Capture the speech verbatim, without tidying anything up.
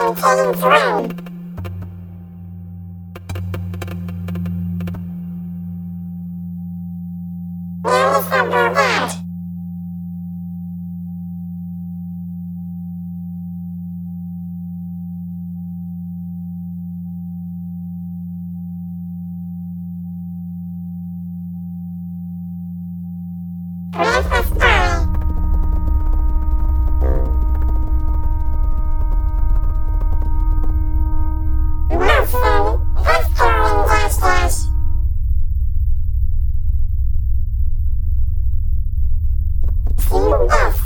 came through. Nearly from her bed. Breakfast story. Muslim history dash dash. See this.